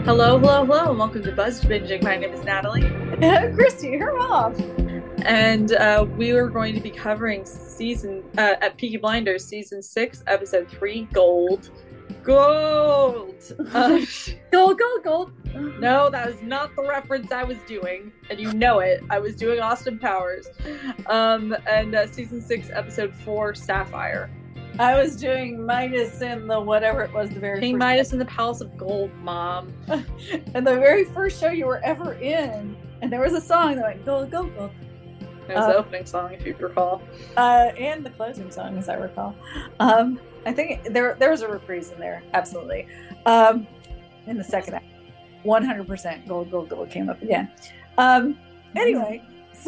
Hello, hello, hello, and welcome to Buzz Binging. My name is Natalie, Christy, her mom. and we are going to be covering season at Peaky Blinders, season 6, episode 3, Gold. Gold. Gold, gold, gold. No, that is not the reference I was doing, and you know it. I was doing Austin Powers. And season 6, episode 4, Sapphire. I was doing Midas in the whatever it was, the very King first Midas in the Palace of Gold, Mom. and the very first show you were ever in, and there was a song that went gold, gold, gold. It was the opening song, if you recall. And the closing song, as I recall. I think there was a reprise in there, absolutely. In the second act, 100% gold, gold, gold came up again. Anyway,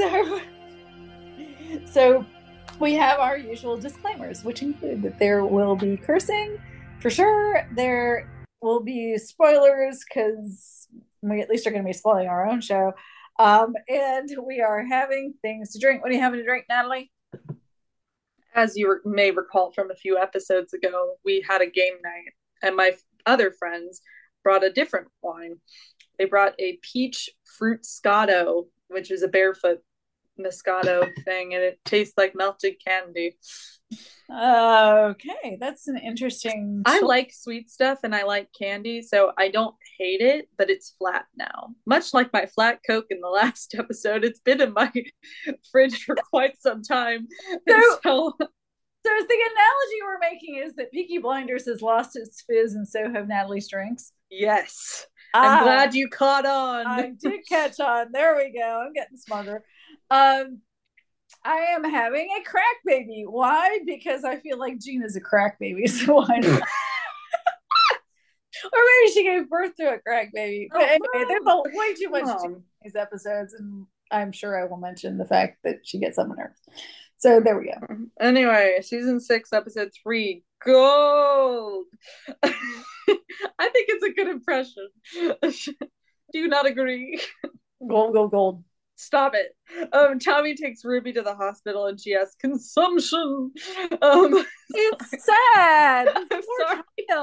so we have our usual disclaimers, which include that there will be cursing for sure. There will be spoilers because we at least are going to be spoiling our own show. And we are having things to drink. What are you having to drink, Natalie? As you may recall from a few episodes ago, we had a game night, and my other friends brought a different wine. They brought a peach fruit scotto, which is a barefoot Moscato thing, and it tastes like melted candy. Okay, that's an interesting. I like sweet stuff and I like candy, so I don't hate it, but it's flat now. Much like my flat Coke in the last episode, it's been in my fridge for quite some time. So the analogy we're making is that Peaky Blinders has lost its fizz, and so have Natalie's drinks. Yes, I'm glad you caught on. I did catch on. There we go. I'm getting smarter. I am having a crack baby. Why? Because I feel like Gina's a crack baby, so why not? Or maybe she gave birth to a crack baby. But anyway, there's way too much in these episodes, and I'm sure I will mention the fact that she gets on my nerves. So there we go. Anyway, season 6, episode 3, Gold. I think it's a good impression. Do you not agree? Gold, gold, gold. Stop it. Tommy takes Ruby to the hospital and she has consumption. It's sad. I'm sorry.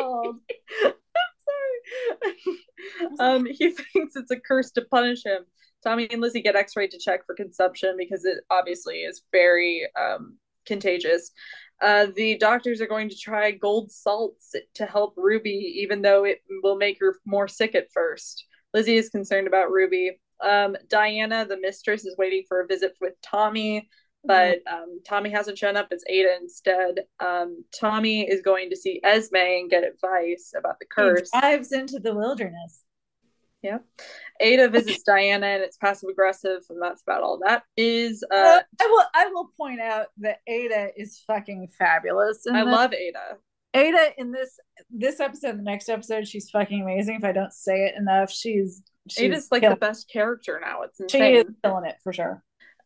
I'm sorry. He thinks it's a curse to punish him. Tommy and Lizzie get x-rayed to check for consumption because it obviously is very contagious. The doctors are going to try gold salts to help Ruby, even though it will make her more sick at first. Lizzie is concerned about Ruby. Diana, the mistress, is waiting for a visit with Tommy, but Tommy hasn't shown up. It's Ada instead. Tommy is going to see Esme and get advice about the curse. He dives into the wilderness. Yeah. Ada visits Diana and it's passive aggressive, and that's about all that is. I will point out that Ada is fucking fabulous. I love Ada. Ada in this episode, the next episode, she's fucking amazing. If I don't say it enough, she's Ada's like the best character now. It's insane. She is killing it for sure.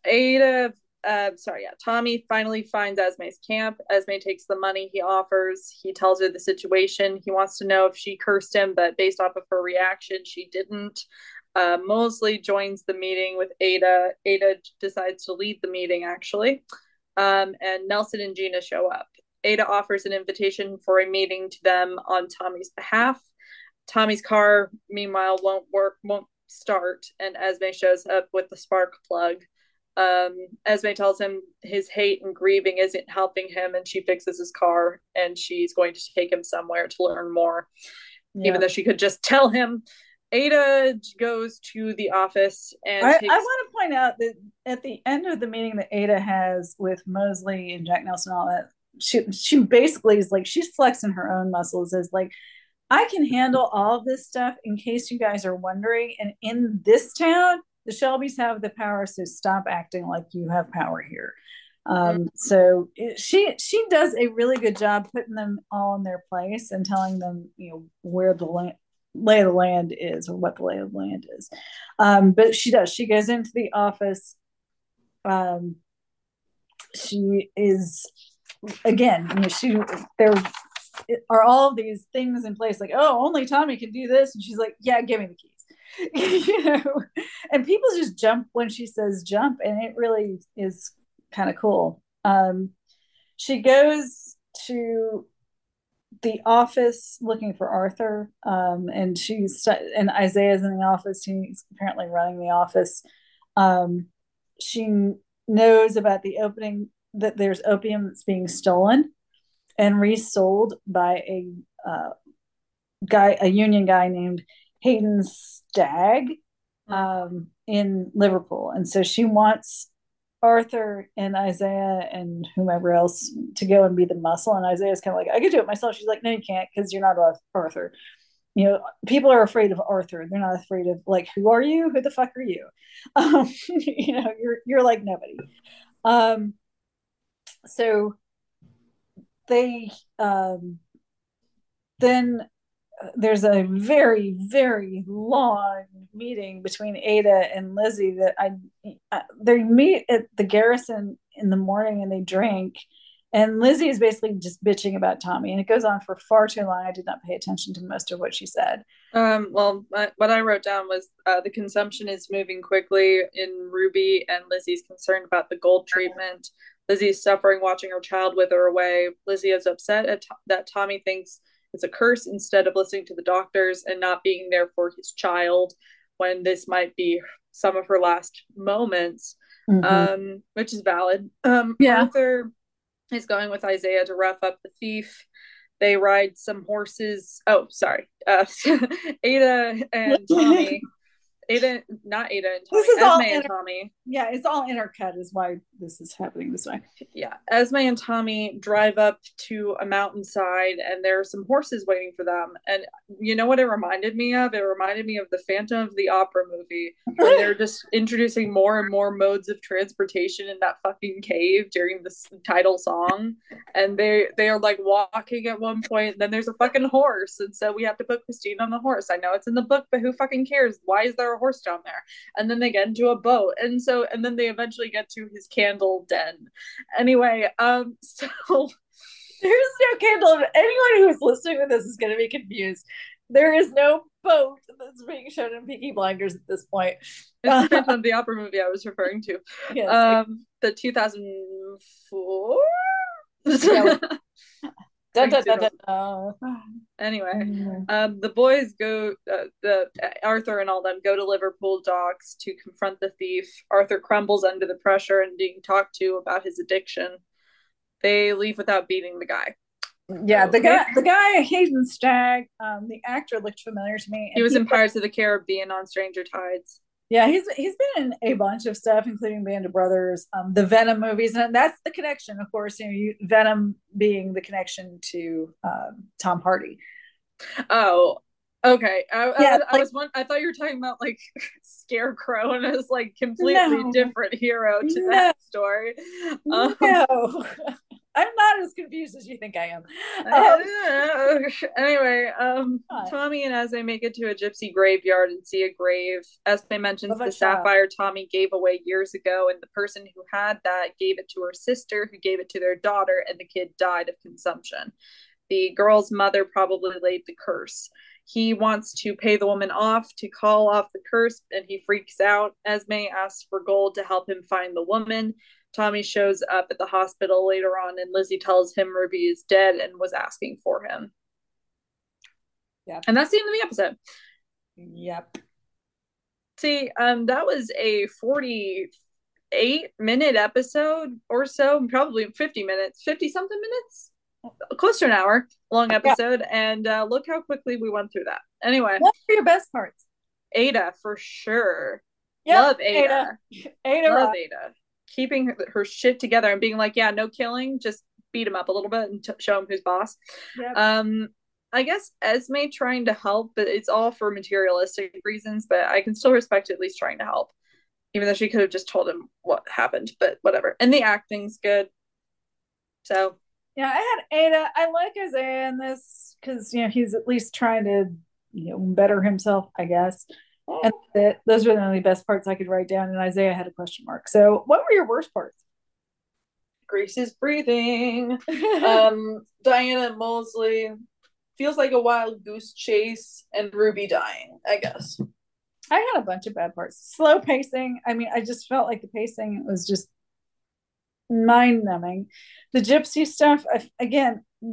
Tommy finally finds Esme's camp. Esme takes the money he offers. He tells her the situation. He wants to know if she cursed him, but based off of her reaction, she didn't. Molesley joins the meeting with Ada. Ada decides to lead the meeting, actually. And Nelson and Gina show up. Ada offers an invitation for a meeting to them on Tommy's behalf. Tommy's car, meanwhile, won't start, and Esme shows up with the spark plug. Esme tells him his hate and grieving isn't helping him, and she fixes his car, and she's going to take him somewhere to learn more, even though she could just tell him. Ada goes to the office, and I want to point out that at the end of the meeting that Ada has with Molesley and Jack Nelson and all that, she basically is like, she's flexing her own muscles as like, I can handle all of this stuff in case you guys are wondering. And in this town, the Shelbys have the power, so stop acting like you have power here. So she does a really good job putting them all in their place and telling them, where the lay of the land is, or what the lay of the land is. But she does. She goes into the office. She is, again, there are all these things in place, like, oh, only Tommy can do this, and she's like, yeah, give me the keys. And people just jump when she says jump, and it really is kind of cool. She goes to the office looking for Arthur, and and Isaiah's in the office. He's apparently running the office. She knows about the opening that there's opium that's being stolen and resold by a union guy named Hayden Stagg, in Liverpool, and so she wants Arthur and Isaiah and whomever else to go and be the muscle. And Isaiah's kind of like, I could do it myself. She's like, no, you can't, because you're not Arthur. People are afraid of Arthur. They're not afraid of, like, who are you? Who the fuck are you? You're like nobody. So they then there's a very, very long meeting between Ada and Lizzie that they meet at the Garrison in the morning and they drink. And Lizzie is basically just bitching about Tommy, and it goes on for far too long. I did not pay attention to most of what she said. Well, what I wrote down was the consumption is moving quickly in Ruby, and Lizzie's concerned about the gold treatment. Lizzie's suffering watching her child wither away. Lizzie is upset that Tommy thinks it's a curse instead of listening to the doctors and not being there for his child when this might be some of her last moments, which is valid. Yeah. Arthur is going with Isaiah to rough up the thief. They ride some horses. Oh, sorry. Ada and Tommy. Not Ada and Tommy. This is Esme and Tommy. Yeah, it's all intercut is why this is happening this way. Yeah. Esme and Tommy drive up to a mountainside, and there are some horses waiting for them. And you know what it reminded me of? It reminded me of the Phantom of the Opera movie, where they're just introducing more and more modes of transportation in that fucking cave during this title song. And they are like walking at one point, and then there's a fucking horse. And so we have to put Christine on the horse. I know it's in the book, but who fucking cares? Why is there a horse down there? And then they get into a boat, and then they eventually get to his candle den. Anyway, so there's no candle. Anyone who is listening to this is going to be confused. There is no boat that's being shown in Peaky Blinders at this point. It's the Phantom of the Opera movie I was referring to. Yes, the 2004. Anyway, the boys go, the Arthur and all them go to Liverpool docks to confront the thief. Arthur crumbles under the pressure and being talked to about his addiction. They leave without beating the guy. Yeah, the guy Hayden Stagg, the actor looked familiar to me. He was in Pirates of the Caribbean on Stranger Tides. Yeah, he's been in a bunch of stuff, including Band of Brothers, the Venom movies, and that's the connection, of course. Venom being the connection to Tom Hardy. Oh, okay. I thought you were talking about like Scarecrow, and it was like completely different hero to that story. No. I'm not as confused as you think I am. Anyway, Tommy and Esme make it to a gypsy graveyard and see a grave. Esme mentions the sapphire Tommy gave away years ago, and the person who had that gave it to her sister, who gave it to their daughter, and the kid died of consumption. The girl's mother probably laid the curse. He wants to pay the woman off to call off the curse, and he freaks out. Esme asks for gold to help him find the woman. Tommy shows up at the hospital later on, and Lizzie tells him Ruby is dead and was asking for him. Yeah. And that's the end of the episode. Yep. See, that was a 48-minute episode or so, probably 50 minutes, 50-something minutes? Close to an hour long episode. Yeah. And look how quickly we went through that. Anyway. What were your best parts? Ada, for sure. Yep, love Ada. Love Ada. Keeping her shit together and being like, yeah, no killing, just beat him up a little bit and show him who's boss. Yep. I guess Esme trying to help, but it's all for materialistic reasons, but I can still respect at least trying to help, even though she could have just told him what happened, but whatever. And the acting's good. So yeah, I had Ada. I like Isaiah in this because he's at least trying to better himself, I guess. And those were the only best parts I could write down, and Isaiah had a question mark. So what were your worst parts? Grace's breathing. Diana Mosley feels like a wild goose chase, and Ruby dying, I guess. I had a bunch of bad parts. Slow pacing. I mean, I just felt like the pacing was just mind-numbing. The gypsy stuff, again,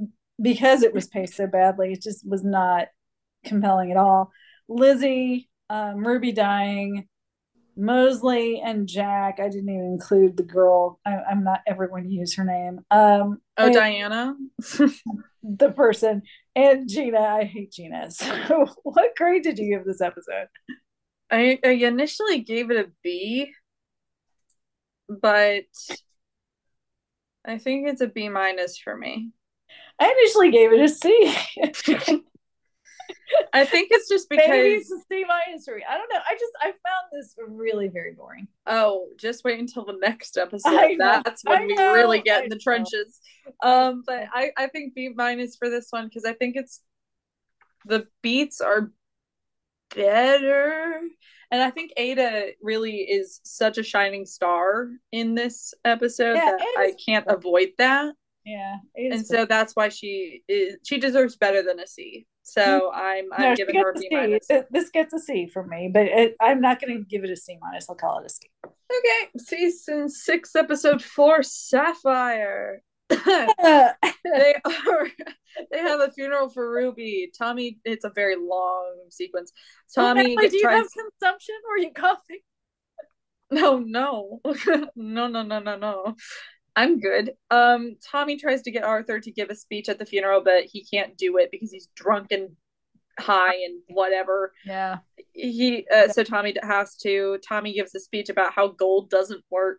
because it was paced so badly, it just was not compelling at all. Lizzie, Ruby dying, Mosley and Jack. I didn't even include the girl. I'm not ever going to use her name. Oh, Diana. The person and Gina. I hate Gina. So, what grade did you give this episode? I initially gave it a B, but I think it's a B minus for me. I initially gave it a C. I think it's just because maybe it's a C minus for me. I don't know. I found this really very boring. Oh, just wait until the next episode. That's when we really get in the trenches. But I think B minus for this one because I think the beats are better. And I think Ada really is such a shining star in this episode that I can't avoid that. Yeah. And so that's why she deserves better than a C. So I'm giving her a B minus. This gets a C for me, but I'm not going to give it a C minus. I'll call it a C. Okay, season 6, episode 4, Sapphire. they have a funeral for Ruby. Tommy, it's a very long sequence. Tommy, do you have consumption or are you coughing? No, no, no. I'm good. Tommy tries to get Arthur to give a speech at the funeral, but he can't do it because he's drunk and high and whatever. Yeah. So Tommy has to. Tommy gives a speech about how gold doesn't work.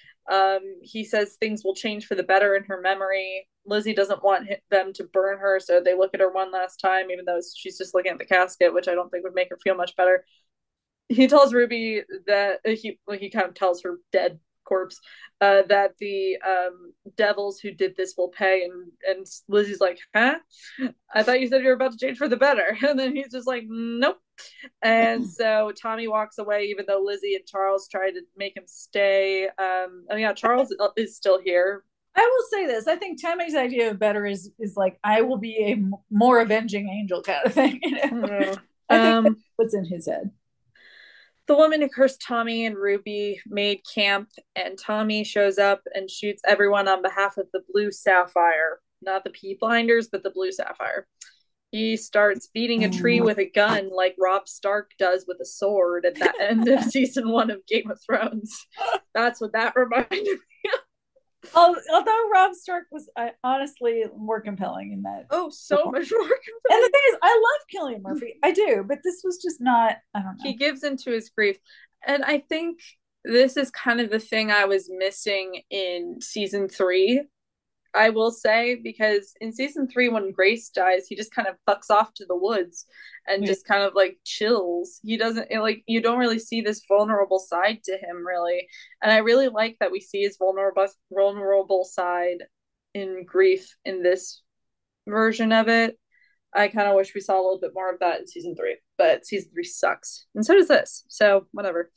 He says things will change for the better in her memory. Lizzie doesn't want them to burn her, so they look at her one last time, even though she's just looking at the casket, which I don't think would make her feel much better. He tells Ruby that he kind of tells her dead corpse that the devils who did this will pay, and Lizzie's like, huh? I thought you said you were about to change for the better. And then he's just like, nope. And so Tommy walks away, even though Lizzie and Charles try to make him stay. Charles is still here. I will say this. I think Tommy's idea of better is like, I will be a more avenging angel kind of thing. I think that's what's in his head. The woman who cursed Tommy and Ruby made camp, and Tommy shows up and shoots everyone on behalf of the Blue Sapphire. Not the Pea Blinders, but the Blue Sapphire. He starts beating a tree with a gun like Robb Stark does with a sword at the end of season 1 of Game of Thrones. That's what that reminded me of. Although Robb Stark was honestly more compelling in that. Oh, so much more compelling. And the thing is, I love Cillian Murphy. I do, but this was just not, I don't know. He gives into his grief. And I think this is kind of the thing I was missing in season 3, I will say, because in season 3, when Grace dies, he just kind of fucks off to the woods and just kind of like chills. He doesn't you don't really see this vulnerable side to him, really. And I really like that we see his vulnerable side in grief in this version of it. I kind of wish we saw a little bit more of that in season 3, but season 3 sucks, and so does this. So whatever.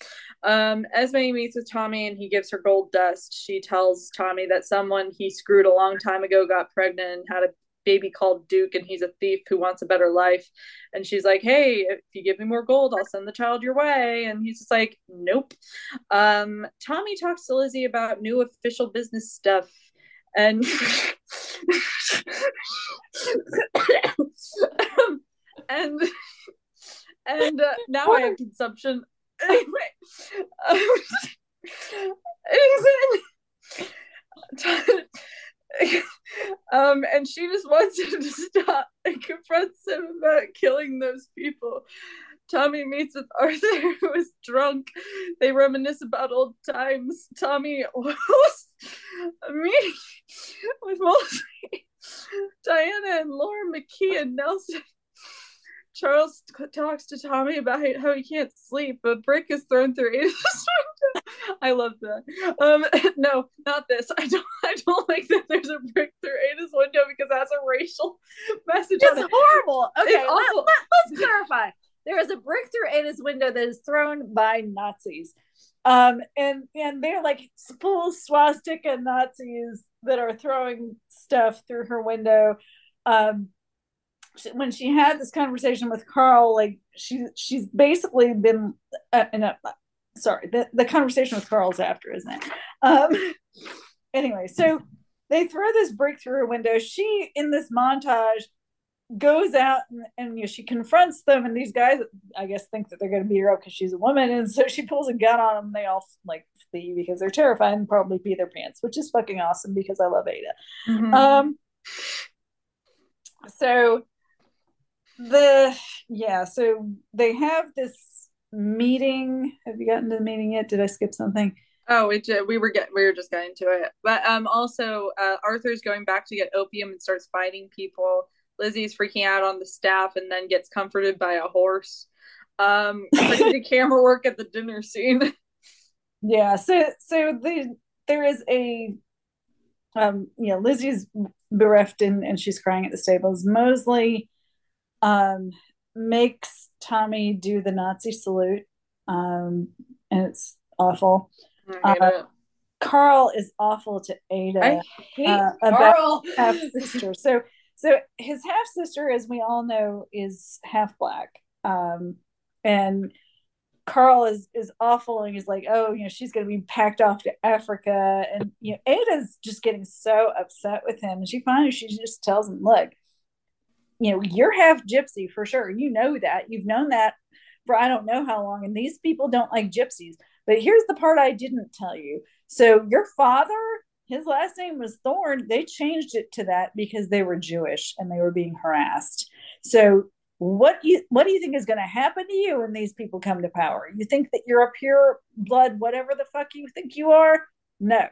Esme meets with Tommy, and he gives her gold dust. She tells Tommy that someone he screwed a long time ago got pregnant and had a baby called Duke, and he's a thief who wants a better life. And she's like, "Hey, if you give me more gold, I'll send the child your way." And he's just like, "Nope." Tommy talks to Lizzie about new official business stuff, and and now I have consumption. Anyway, and she just wants him to stop and confronts him about killing those people. Tommy meets with Arthur, who is drunk. They reminisce about old times. Tommy hosts a meeting with Mosley, Diana, and Lauren McKee and Nelson. Charles talks to Tommy about how he can't sleep. A brick is thrown through Ada's window. I love that. No, not this. I don't like that there's a brick through Ada's window because that's a racial message. It's horrible. Okay, let's clarify. There is a brick through Ada's window that is thrown by Nazis. And they're like full swastika Nazis that are throwing stuff through her window. When she had this conversation with Carl, like she's basically been the conversation with Carl's after, isn't it? Anyway, so they throw this brick through her window. She, in this montage, goes out and she confronts them, and these guys, I guess, think that they're going to beat her up because she's a woman, and so she pulls a gun on them. They all like flee because they're terrified and probably pee their pants, which is fucking awesome because I love Ada. Mm-hmm. So so they have this meeting. Have you gotten to the meeting yet? Did I skip something? Oh, we were just getting to it, but also Arthur's going back to get opium and starts fighting people. Lizzie's freaking out on the staff and then gets comforted by a horse. Crazy camera work at the dinner scene. Yeah, there is a Lizzie's bereft and she's crying at the stables. Mosley makes Tommy do the Nazi salute, and it's awful. I hate it. Carl is awful to Ada. I hate Carl. Half sister. So his half sister, as we all know, is half black, and Carl is awful, and he's like, oh, she's going to be packed off to Africa, and Ada's just getting so upset with him, and she just tells him, look, you're half gypsy for sure. You know that. You've known that for I don't know how long, and these people don't like gypsies. But here's the part I didn't tell you. So your father, his last name was Thorne. They changed it to that because they were Jewish and they were being harassed. So what do you think is going to happen to you when these people come to power? You think that you're a pure blood, whatever the fuck you think you are? No.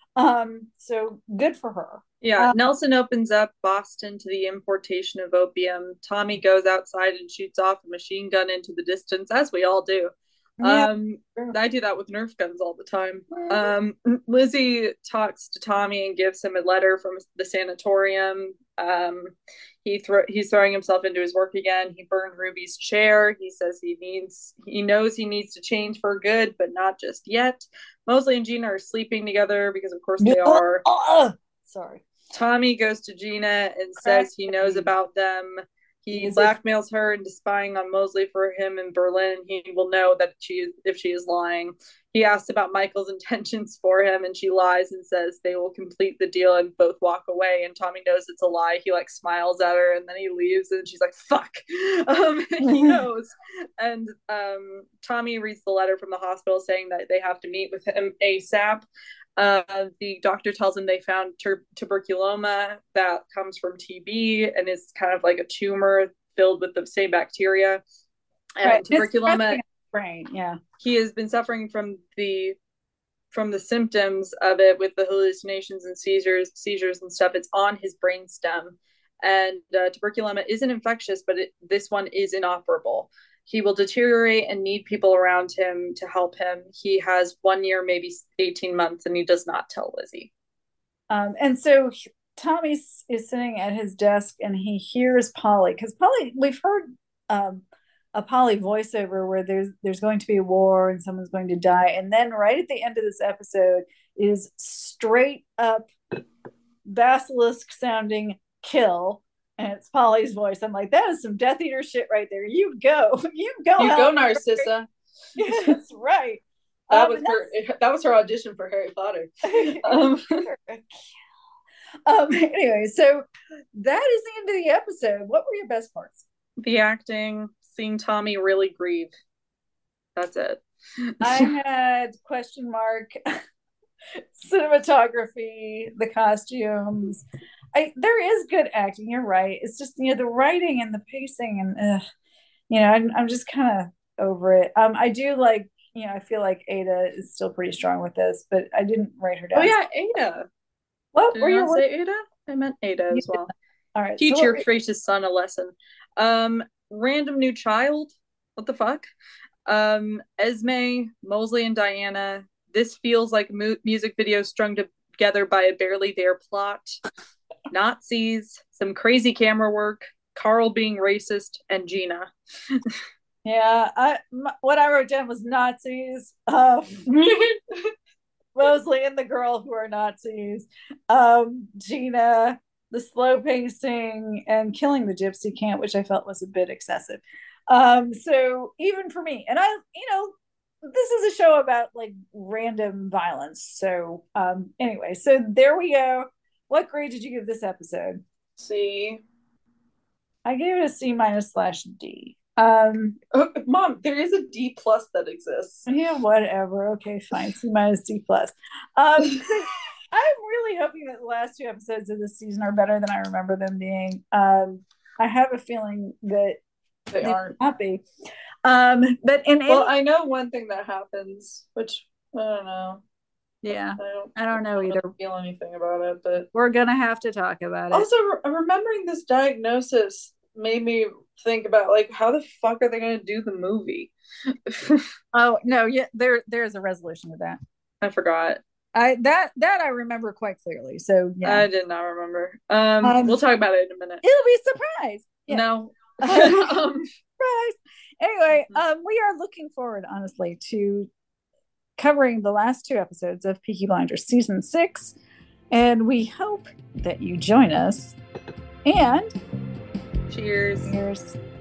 So good for her. Yeah, Nelson opens up Boston to the importation of opium. Tommy goes outside and shoots off a machine gun into the distance, as we all do. Yeah, I do that with Nerf guns all the time. Lizzie talks to Tommy and gives him a letter from the sanatorium. He's throwing himself into his work again. He burned Ruby's chair. He says he knows he needs to change for good, but not just yet. Mosley and Gina are sleeping together because, of course, they are. Sorry. Tommy goes to Gina and says he knows about them. He blackmails her into spying on Mosley for him in Berlin. He will know that if she is lying. He asks about Michael's intentions for him, and she lies and says they will complete the deal and both walk away. And Tommy knows it's a lie. He smiles at her, and then he leaves, and she's like, "Fuck." He knows. And Tommy reads the letter from the hospital saying that they have to meet with him ASAP. The doctor tells him they found tuberculoma that comes from TB and is kind of like a tumor filled with the same bacteria. And tuberculoma, brain, yeah. He has been suffering from the symptoms of it with the hallucinations and seizures and stuff. It's on his brain stem, and tuberculoma isn't infectious, but this one is inoperable. He will deteriorate and need people around him to help him. He has 1 year, maybe 18 months, and he does not tell Lizzie. And so Tommy is sitting at his desk and he hears Polly, because Polly, we've heard a Polly voiceover where there's going to be a war and someone's going to die. And then right at the end of this episode is straight up basilisk sounding kill. And it's Polly's voice. I'm like, that is some Death Eater shit right there. You go, Narcissa. That's right. That was her audition for Harry Potter. Anyway, so that is the end of the episode. What were your best parts? The acting, seeing Tommy really grieve. That's it. I had question mark cinematography, the costumes. There is good acting. You're right. It's just the writing and the pacing, and I'm just kind of over it. I do like I feel like Ada is still pretty strong with this, but I didn't write her down. Oh yeah, Ada. What were you say Ada? I meant Ada as well. All right, teach your gracious son a lesson. Random new child. What the fuck? Esme, Mosley, and Diana. This feels like music video strung together by a barely there plot. Nazis, some crazy camera work, Carl being racist, and Gina. Yeah, what I wrote down was Nazis. Mosley and the girl who are Nazis. Gina, the slow pacing, and killing the gypsy camp, which I felt was a bit excessive. So even for me, and this is a show about random violence. So anyway, so there we go. What grade did you give this episode? See, I gave it a C minus slash D. Mom, there is a D plus that exists. Yeah, whatever. Okay, fine. C minus D plus. I'm really hoping that the last two episodes of this season are better than I remember them being. I have a feeling that they aren't. Not be. But I know one thing that happens, which I don't know. Yeah, I don't know either. Feel anything about it, but we're gonna have to talk about it. Also, remembering this diagnosis made me think about like how the fuck are they going to do the movie? Oh no, yeah, there's a resolution to that. I forgot. That I remember quite clearly. So yeah, I did not remember. We'll talk about it in a minute. It'll be a surprise. Yeah. No. Surprise. Anyway, we are looking forward, honestly, to covering the last two episodes of Peaky Blinders season 6, and we hope that you join us. And cheers.